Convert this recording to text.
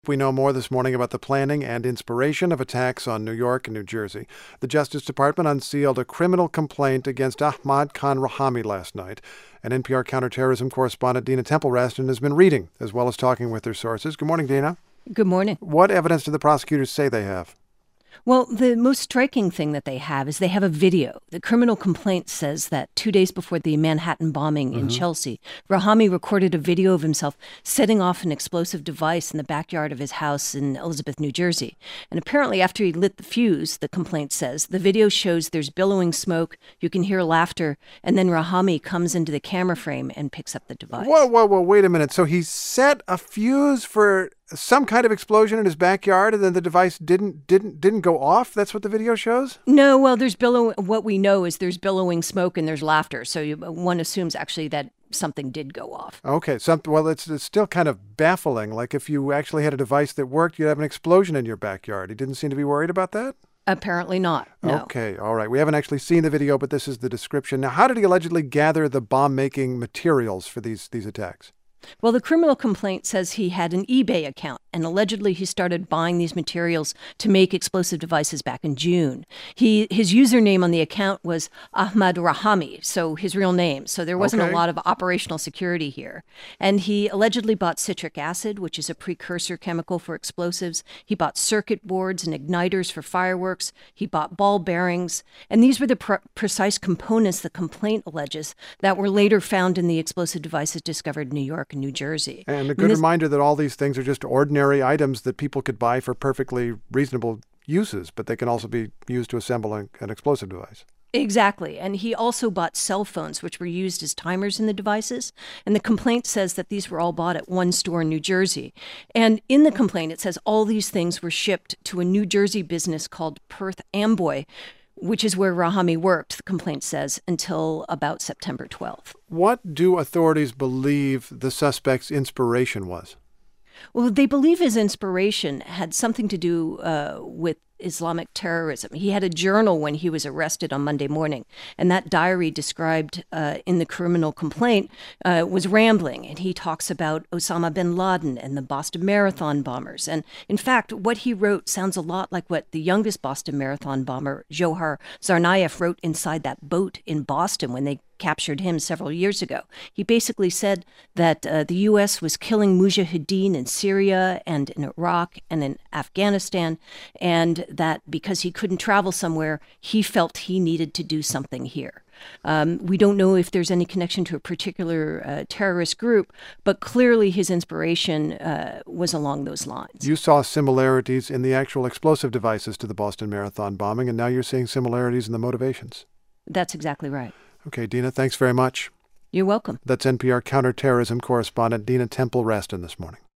We know more this morning about the planning and inspiration of attacks on New York and New Jersey. The Justice Department unsealed a criminal complaint against Ahmad Khan Rahami last night. And NPR counterterrorism correspondent Dina Temple-Raston has been reading, as well as talking with her sources. Good morning, Dina. Good morning. What evidence do the prosecutors say they have? Well, the most striking thing that they have is they have a video. The criminal complaint says that 2 days before the Manhattan bombing in Chelsea, Rahami recorded a video of himself setting off an explosive device in the backyard of his house in Elizabeth, New Jersey. And apparently after he lit the fuse, the complaint says, the video shows there's billowing smoke, you can hear laughter, and then Rahami comes into the camera frame and picks up the device. Whoa, wait a minute. So he set a fuse for some kind of explosion in his backyard, and then the device didn't go off? That's what the video shows? No, well, what we know is there's billowing smoke and there's laughter. So one assumes actually that something did go off. Okay, well, it's still kind of baffling. Like if you actually had a device that worked, you'd have an explosion in your backyard. He didn't seem to be worried about that? Apparently not, no. Okay, all right. We haven't actually seen the video, but this is the description. Now, how did he allegedly gather the bomb-making materials for these attacks? Well, the criminal complaint says he had an eBay account, and allegedly he started buying these materials to make explosive devices back in June. His username on the account was Ahmad Rahami, so his real name. So there wasn't a lot of operational security here. And he allegedly bought citric acid, which is a precursor chemical for explosives. He bought circuit boards and igniters for fireworks. He bought ball bearings. And these were the precise components the complaint alleges that were later found in the explosive devices discovered in New York and New Jersey. And a good reminder that all these things are just ordinary items that people could buy for perfectly reasonable uses, but they can also be used to assemble an explosive device. Exactly. And he also bought cell phones, which were used as timers in the devices. And the complaint says that these were all bought at one store in New Jersey. And in the complaint, it says all these things were shipped to a New Jersey business called Perth Amboy, which is where Rahami worked, the complaint says, until about September 12th. What do authorities believe the suspect's inspiration was? Well, they believe his inspiration had something to do with Islamic terrorism. He had a journal when he was arrested on Monday morning, and that diary described in the criminal complaint was rambling, and he talks about Osama bin Laden and the Boston Marathon bombers. And in fact, what he wrote sounds a lot like what the youngest Boston Marathon bomber, Johar Tsarnaev, wrote inside that boat in Boston when they captured him several years ago. He basically said that the U.S. was killing mujahideen in Syria and in Iraq and in Afghanistan, and that because he couldn't travel somewhere, he felt he needed to do something here. We don't know if there's any connection to a particular terrorist group, but clearly his inspiration was along those lines. You saw similarities in the actual explosive devices to the Boston Marathon bombing, and now you're seeing similarities in the motivations. That's exactly right. Okay, Dina, thanks very much. You're welcome. That's NPR counterterrorism correspondent Dina Temple-Raston this morning.